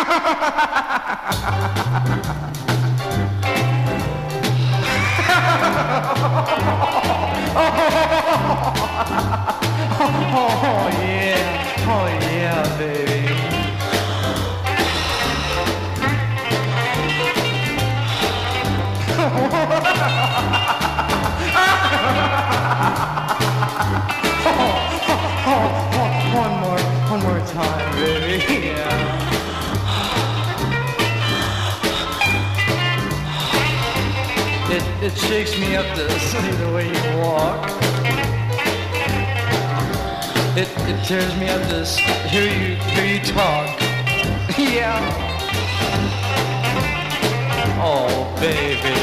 Oh yeah, baby. One more time, baby. Yeah. It shakes me up to see the way you walk. It tears me up to hear you talk. Yeah. Oh, baby.